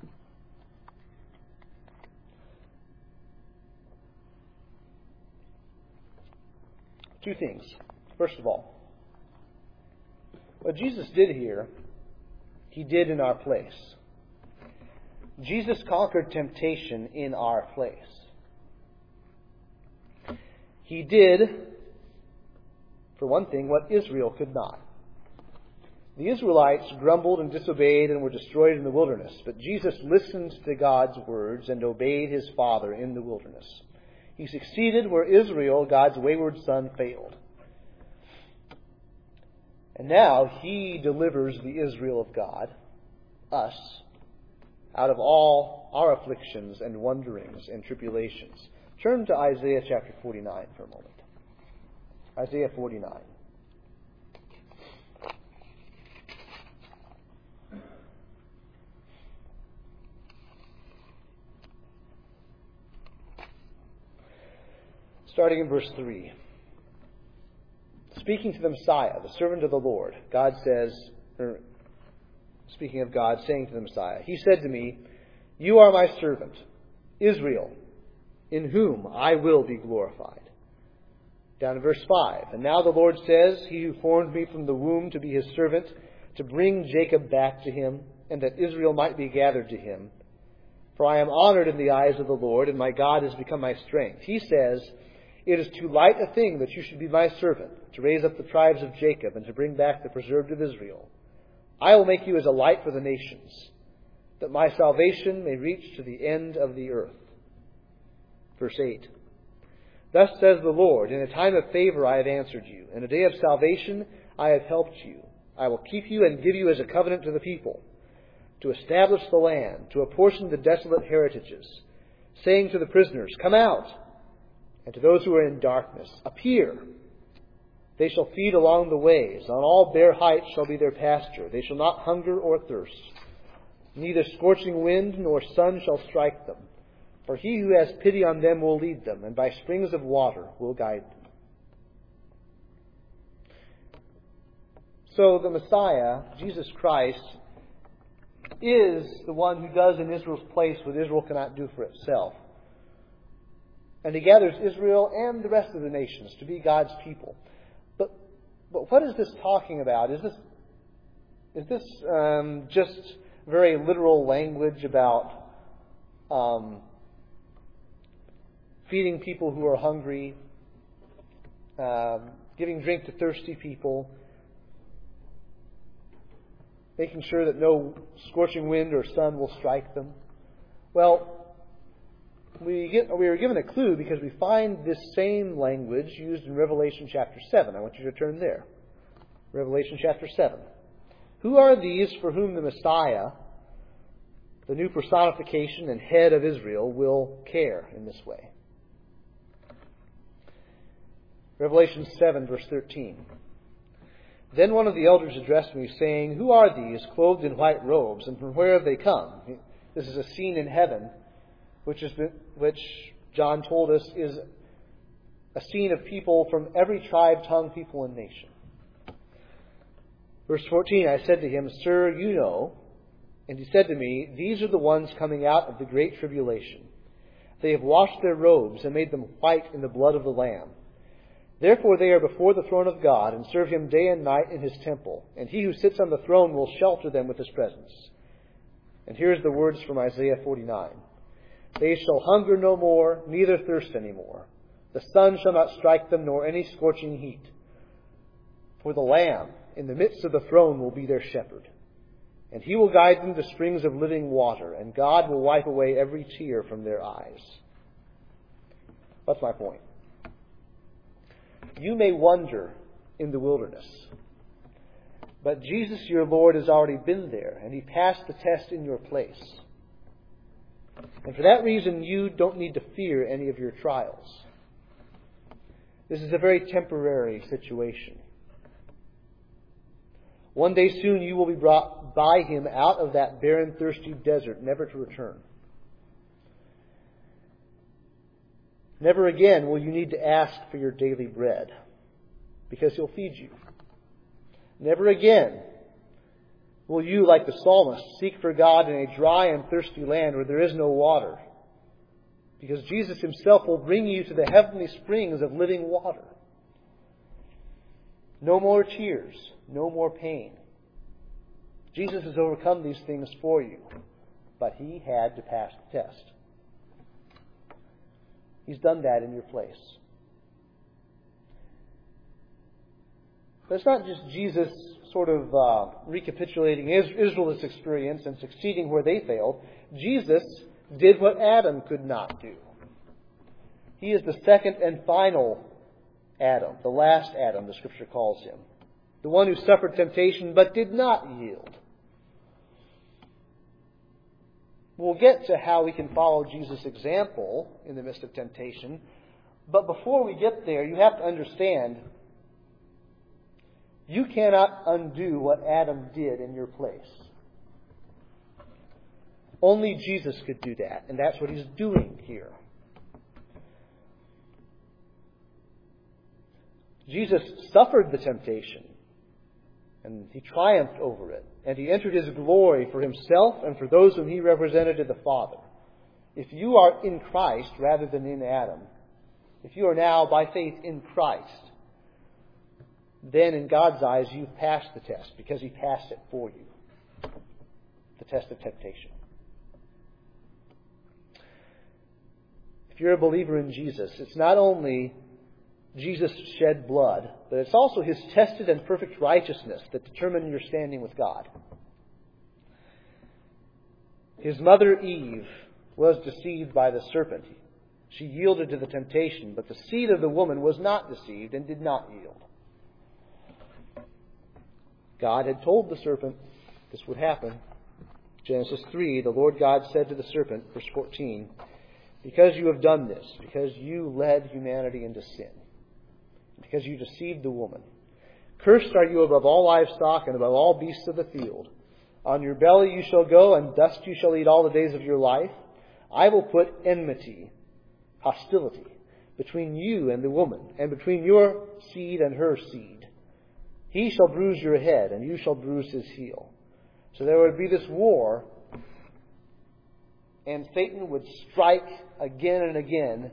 Two things. First of all, what Jesus did here, he did in our place. Jesus conquered temptation in our place. He did, for one thing, what Israel could not. The Israelites grumbled and disobeyed and were destroyed in the wilderness, but Jesus listened to God's words and obeyed his Father in the wilderness. He succeeded where Israel, God's wayward son, failed. And now he delivers the Israel of God, us, out of all our afflictions and wanderings and tribulations. Turn to Isaiah chapter 49 for a moment. Isaiah 49. Starting in verse 3. Speaking to the Messiah, the servant of the Lord, God says, speaking of God, saying to the Messiah, he said to me, "You are my servant, Israel, in whom I will be glorified." Down in verse 5. And now the Lord says, "He who formed me from the womb to be his servant, to bring Jacob back to him, and that Israel might be gathered to him. For I am honored in the eyes of the Lord, and my God has become my strength." He says, "It is too light a thing that you should be my servant, to raise up the tribes of Jacob and to bring back the preserved of Israel. I will make you as a light for the nations, that my salvation may reach to the end of the earth." Verse 8. Thus says the Lord, "In a time of favor I have answered you. In a day of salvation I have helped you. I will keep you and give you as a covenant to the people, to establish the land, to apportion the desolate heritages, saying to the prisoners, 'Come out,' and to those who are in darkness, 'Appear.' They shall feed along the ways. On all bare heights shall be their pasture. They shall not hunger or thirst. Neither scorching wind nor sun shall strike them. For he who has pity on them will lead them, and by springs of water will guide them." So the Messiah, Jesus Christ, is the one who does in Israel's place what Israel cannot do for itself. And he gathers Israel and the rest of the nations to be God's people. But what is this talking about? Is this just very literal language about feeding people who are hungry, giving drink to thirsty people, making sure that no scorching wind or sun will strike them? Well, we are given a clue because we find this same language used in Revelation chapter 7. I want you to turn there. Revelation chapter 7. Who are these for whom the Messiah, the new personification and head of Israel, will care in this way? Revelation 7, verse 13. Then one of the elders addressed me, saying, "Who are these, clothed in white robes, and from where have they come?" This is a scene in heaven, which John told us is a scene of people from every tribe, tongue, people, and nation. Verse 14, I said to him, "Sir, you know." And he said to me, "These are the ones coming out of the great tribulation. They have washed their robes and made them white in the blood of the Lamb. Therefore they are before the throne of God and serve him day and night in his temple. And he who sits on the throne will shelter them with his presence." And here's the words from Isaiah 49. They shall hunger no more, neither thirst any more. The sun shall not strike them, nor any scorching heat. For the Lamb in the midst of the throne will be their shepherd. And he will guide them to springs of living water, and God will wipe away every tear from their eyes. That's my point. You may wander in the wilderness, but Jesus, your Lord, has already been there, and He passed the test in your place. And for that reason, you don't need to fear any of your trials. This is a very temporary situation. One day soon you will be brought by Him out of that barren, thirsty desert, never to return. Never again will you need to ask for your daily bread, because He'll feed you. Never again will you, like the psalmist, seek for God in a dry and thirsty land where there is no water, because Jesus Himself will bring you to the heavenly springs of living water. No more tears, no more pain. Jesus has overcome these things for you, but He had to pass the test. He's done that in your place. But it's not just Jesus sort of recapitulating Israel's experience and succeeding where they failed. Jesus did what Adam could not do. He is the second and final Adam, the last Adam, the Scripture calls him. The one who suffered temptation but did not yield. We'll get to how we can follow Jesus' example in the midst of temptation. But before we get there, you have to understand, you cannot undo what Adam did in your place. Only Jesus could do that, and that's what He's doing here. Jesus suffered the temptation, and He triumphed over it, and He entered His glory for Himself and for those whom He represented to the Father. If you are in Christ rather than in Adam, if you are now by faith in Christ, then in God's eyes you've passed the test, because He passed it for you. The test of temptation. If you're a believer in Jesus, it's not only Jesus shed blood, but it's also His tested and perfect righteousness that determine your standing with God. His mother Eve was deceived by the serpent. She yielded to the temptation, but the seed of the woman was not deceived and did not yield. God had told the serpent this would happen. Genesis 3, the Lord God said to the serpent, verse 14, "Because you have done this, because you led humanity into sin, because you deceived the woman, cursed are you above all livestock and above all beasts of the field. On your belly you shall go, and dust you shall eat all the days of your life. I will put enmity," hostility, "between you and the woman, and between your seed and her seed. He shall bruise your head, and you shall bruise his heel." So there would be this war, and Satan would strike again and again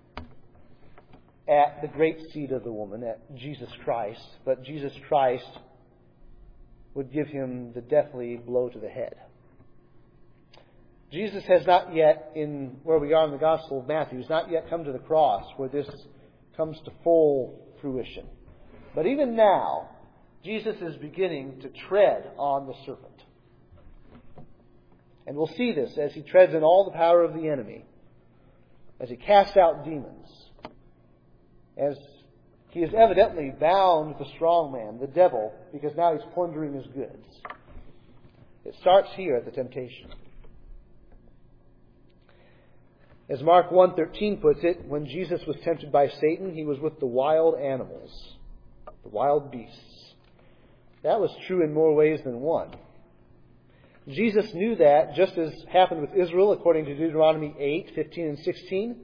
at the great seed of the woman, at Jesus Christ. But Jesus Christ would give him the deathly blow to the head. Jesus has not yet, in where we are in the Gospel of Matthew, has not yet come to the cross where this comes to full fruition. But even now, Jesus is beginning to tread on the serpent. And we'll see this as He treads in all the power of the enemy, as He casts out demons, as He is evidently bound the strong man, the devil, because now he's plundering his goods. It starts here at the temptation. As Mark 1:13 puts it, when Jesus was tempted by Satan, He was with the wild animals, the wild beasts. That was true in more ways than one. Jesus knew that, just as happened with Israel according to Deuteronomy 8:15 and 16.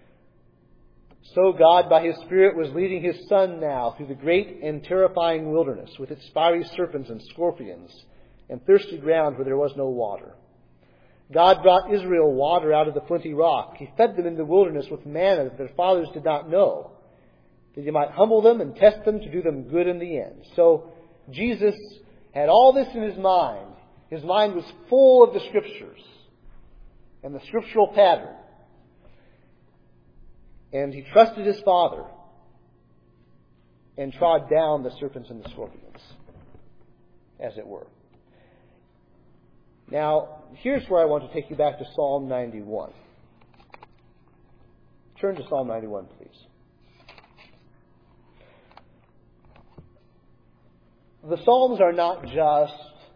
So God, by His Spirit, was leading His Son now through the great and terrifying wilderness with its fiery serpents and scorpions and thirsty ground where there was no water. God brought Israel water out of the flinty rock. He fed them in the wilderness with manna that their fathers did not know, that He might humble them and test them to do them good in the end. So Jesus had all this in His mind. His mind was full of the Scriptures and the scriptural pattern. And he trusted his Father and trod down the serpents and the scorpions, as it were. Now, here's where I want to take you back to Psalm 91. Turn to Psalm 91, please. The Psalms are not just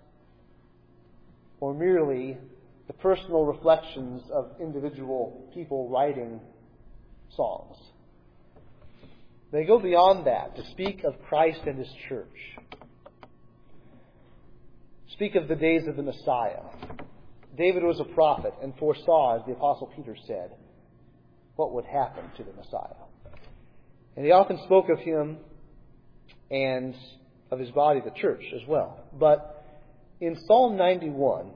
or merely the personal reflections of individual people writing songs. They go beyond that to speak of Christ and His church. Speak of the days of the Messiah. David was a prophet and foresaw, as the Apostle Peter said, what would happen to the Messiah. And he often spoke of Him and of His body, the church, as well. But in Psalm 91,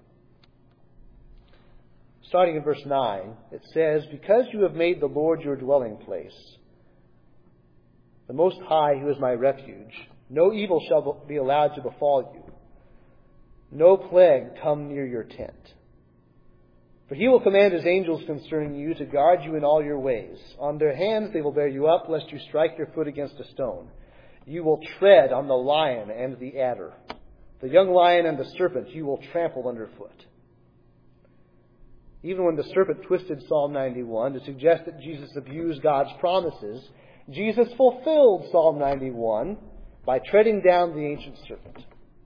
starting in verse 9, it says, "Because you have made the Lord your dwelling place, the Most High, who is my refuge, no evil shall be allowed to befall you. No plague come near your tent. For He will command His angels concerning you to guard you in all your ways. On their hands they will bear you up, lest you strike your foot against a stone. You will tread on the lion and the adder. The young lion and the serpent you will trample underfoot." Even when the serpent twisted Psalm 91 to suggest that Jesus abused God's promises, Jesus fulfilled Psalm 91 by treading down the ancient serpent.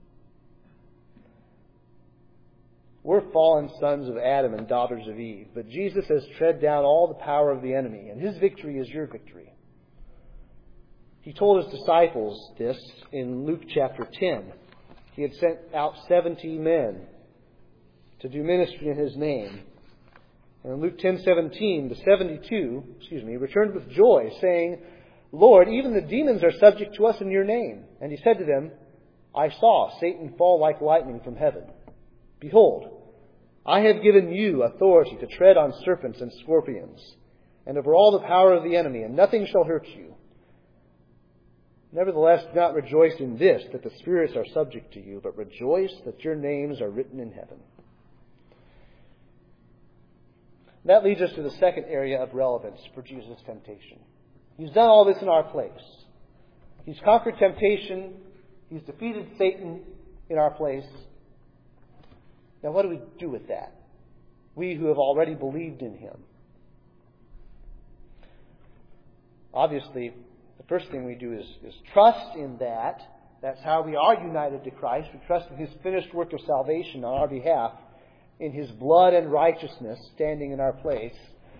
We're fallen sons of Adam and daughters of Eve, but Jesus has tread down all the power of the enemy, and His victory is your victory. He told His disciples this in Luke chapter 10. He had sent out 70 men to do ministry in His name. And in Luke 10:17, the 72, returned with joy, saying, "Lord, even the demons are subject to us in your name." And He said to them, "I saw Satan fall like lightning from heaven. Behold, I have given you authority to tread on serpents and scorpions, and over all the power of the enemy, and nothing shall hurt you. Nevertheless, do not rejoice in this, that the spirits are subject to you, but rejoice that your names are written in heaven." That leads us to the second area of relevance for Jesus' temptation. He's done all this in our place. He's conquered temptation. He's defeated Satan in our place. Now, what do we do with that? We who have already believed in Him. Obviously, the first thing we do is trust in that. That's how we are united to Christ. We trust in His finished work of salvation on our behalf, in His blood and righteousness standing in our place.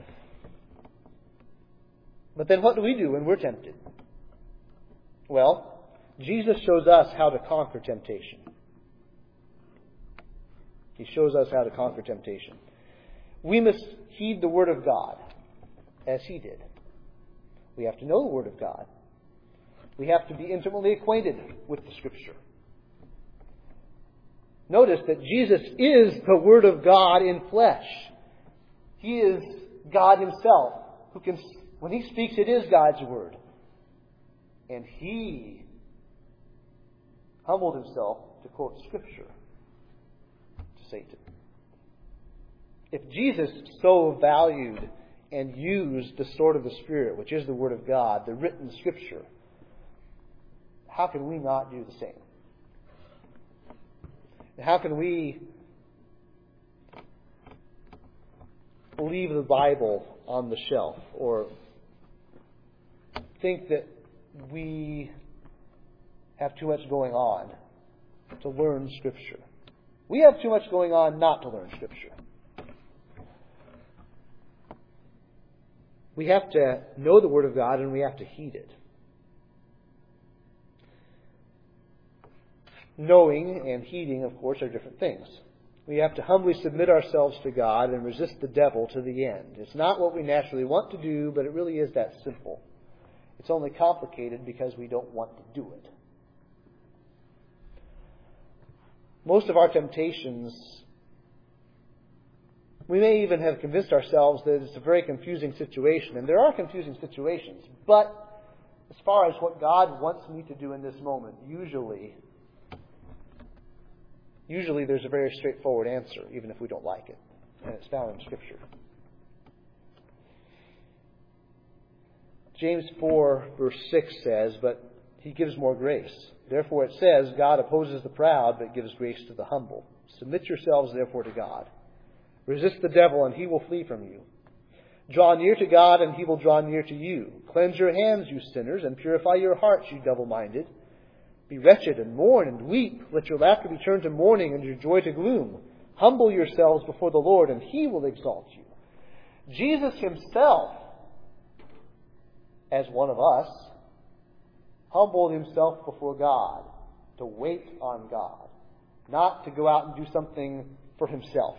But then what do we do when we're tempted? Well, Jesus shows us how to conquer temptation. He shows us how to conquer temptation. We must heed the Word of God as He did. We have to know the Word of God. We have to be intimately acquainted with the Scripture. Notice that Jesus is the Word of God in flesh. He is God Himself, who can, when He speaks, it is God's Word. And He humbled Himself to quote Scripture to Satan. If Jesus so valued and used the sword of the Spirit, which is the Word of God, the written Scripture, how can we not do the same? How can we leave the Bible on the shelf or think that we have too much going on to learn Scripture? We have too much going on not to learn Scripture. We have to know the Word of God and we have to heed it. Knowing and heeding, of course, are different things. We have to humbly submit ourselves to God and resist the devil to the end. It's not what we naturally want to do, but it really is that simple. It's only complicated because we don't want to do it. Most of our temptations, we may even have convinced ourselves that it's a very confusing situation. And there are confusing situations. But as far as what God wants me to do in this moment, usually there's a very straightforward answer, even if we don't like it. And it's found in Scripture. James 4, verse 6 says, but he gives more grace. Therefore it says, God opposes the proud, but gives grace to the humble. Submit yourselves, therefore, to God. Resist the devil, and he will flee from you. Draw near to God, and he will draw near to you. Cleanse your hands, you sinners, and purify your hearts, you double-minded. Be wretched, and mourn, and weep. Let your laughter be turned to mourning, and your joy to gloom. Humble yourselves before the Lord, and he will exalt you. Jesus himself, as one of us, humbled himself before God, to wait on God, not to go out and do something for himself.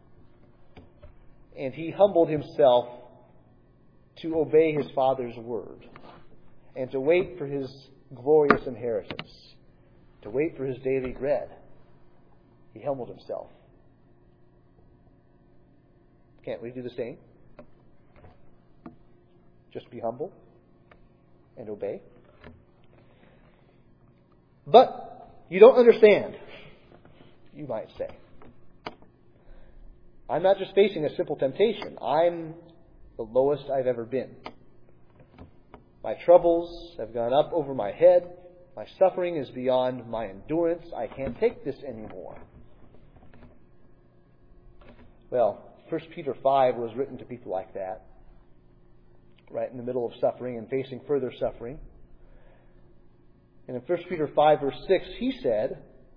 And he humbled himself to obey his Father's word and to wait for his glorious inheritance, to wait for his daily bread. He humbled himself. Can't we do the same? Just be humble and obey. But you don't understand, you might say. I'm not just facing a simple temptation. I'm the lowest I've ever been. My troubles have gone up over my head. My suffering is beyond my endurance. I can't take this anymore. Well, 1 Peter 5 was written to people like that, right in the middle of suffering and facing further suffering. And in 1 Peter 5, verse 6, he said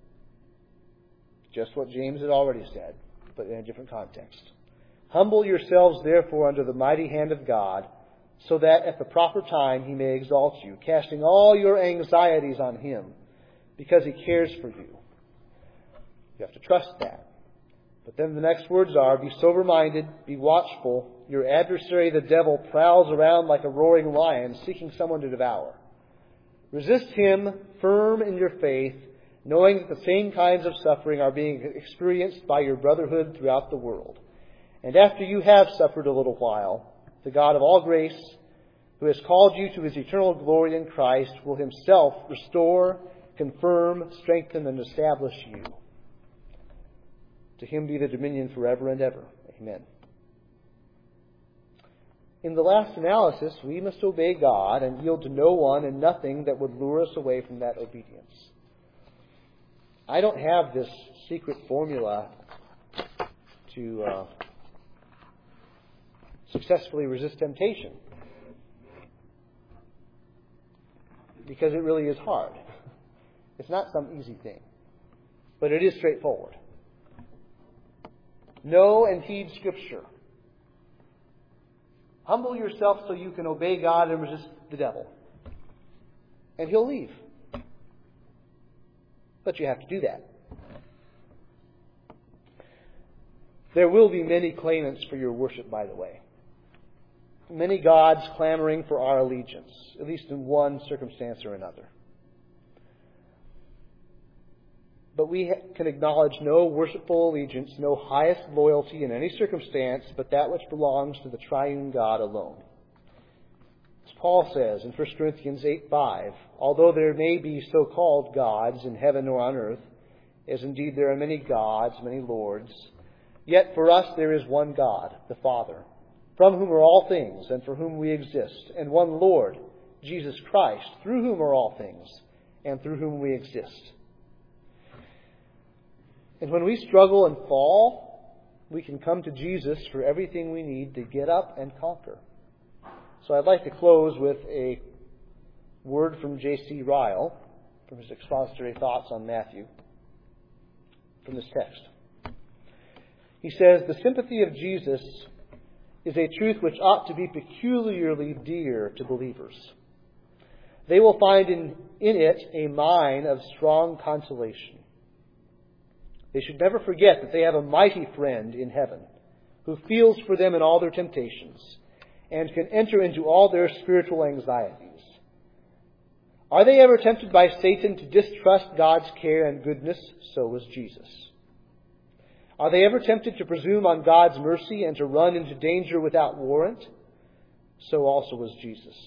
just what James had already said, but in a different context. Humble yourselves, therefore, under the mighty hand of God, so that at the proper time he may exalt you, casting all your anxieties on him, because he cares for you. You have to trust that. But then the next words are, be sober-minded, be watchful. Your adversary, the devil, prowls around like a roaring lion, seeking someone to devour. Resist him, firm in your faith, knowing that the same kinds of suffering are being experienced by your brotherhood throughout the world. And after you have suffered a little while, the God of all grace, who has called you to his eternal glory in Christ, will himself restore, confirm, strengthen, and establish you. To him be the dominion forever and ever. Amen. In the last analysis, we must obey God and yield to no one and nothing that would lure us away from that obedience. I don't have this secret formula to successfully resist temptation, because it really is hard. It's not some easy thing, but it is straightforward. Know and heed Scripture. Humble yourself so you can obey God and resist the devil, and he'll leave. But you have to do that. There will be many claimants for your worship, by the way. Many gods clamoring for our allegiance, at least in one circumstance or another. But we can acknowledge no worshipful allegiance, no highest loyalty in any circumstance, but that which belongs to the triune God alone. As Paul says in 1 Corinthians 8:5, although there may be so-called gods in heaven or on earth, as indeed there are many gods, many lords, yet for us there is one God, the Father, from whom are all things and for whom we exist, and one Lord, Jesus Christ, through whom are all things and through whom we exist. And when we struggle and fall, we can come to Jesus for everything we need to get up and conquer. So I'd like to close with a word from J.C. Ryle, from his expository thoughts on Matthew, from this text. He says, the sympathy of Jesus is a truth which ought to be peculiarly dear to believers. They will find in it a mine of strong consolation. They should never forget that they have a mighty friend in heaven who feels for them in all their temptations and can enter into all their spiritual anxieties. Are they ever tempted by Satan to distrust God's care and goodness? So was Jesus. Are they ever tempted to presume on God's mercy and to run into danger without warrant? So also was Jesus.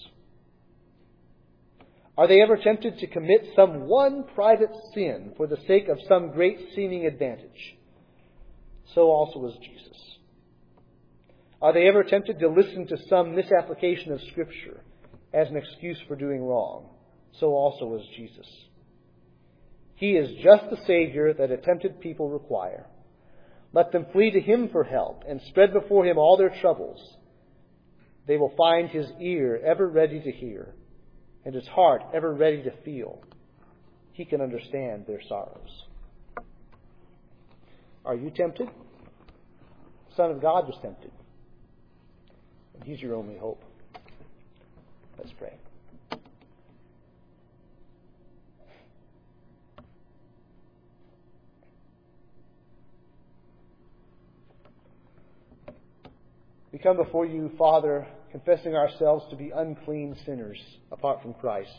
Are they ever tempted to commit some one private sin for the sake of some great seeming advantage? So also was Jesus. Are they ever tempted to listen to some misapplication of Scripture as an excuse for doing wrong, so also was Jesus. He is just the Savior that a tempted people require. Let them flee to Him for help and spread before Him all their troubles. They will find His ear ever ready to hear and His heart ever ready to feel. He can understand their sorrows. Are you tempted? The Son of God was tempted. And He's your only hope. Let's pray. We come before you, Father, confessing ourselves to be unclean sinners apart from Christ.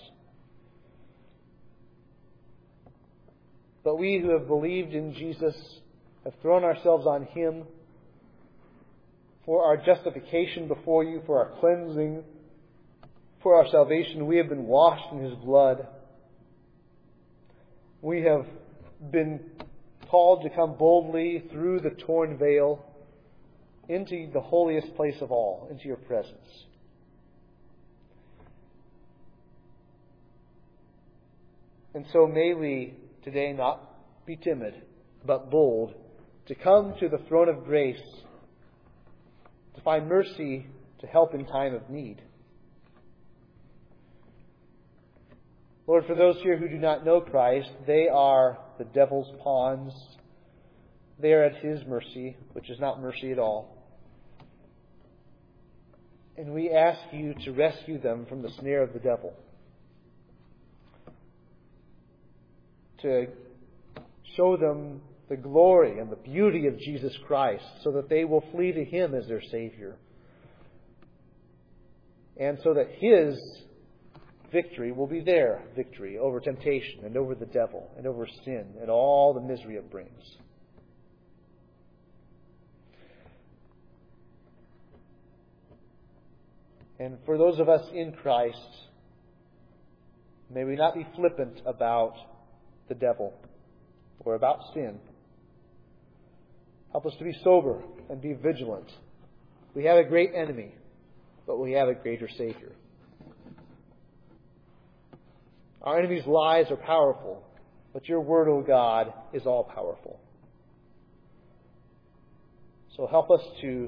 But we who have believed in Jesus have thrown ourselves on Him for our justification before you, for our cleansing, for our salvation. We have been washed in His blood. We have been called to come boldly through the torn veil into the holiest place of all, into your presence. And so may we today not be timid, but bold, to come to the throne of grace, to find mercy, to help in time of need. Lord, for those here who do not know Christ, they are the devil's pawns. They are at His mercy, which is not mercy at all. And we ask you to rescue them from the snare of the devil. To show them the glory and the beauty of Jesus Christ so that they will flee to Him as their Savior. And so that His victory will be their victory over temptation and over the devil and over sin and all the misery it brings. And for those of us in Christ, may we not be flippant about the devil or about sin. Help us to be sober and be vigilant. We have a great enemy, but we have a greater Savior. Our enemy's lies are powerful, but your word, O God, is all powerful. So help us to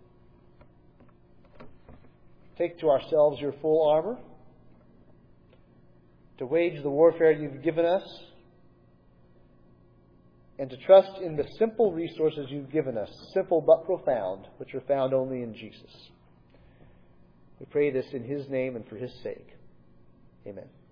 take to ourselves your full armor, to wage the warfare you've given us, and to trust in the simple resources you've given us, simple but profound, which are found only in Jesus. We pray this in His name and for His sake. Amen.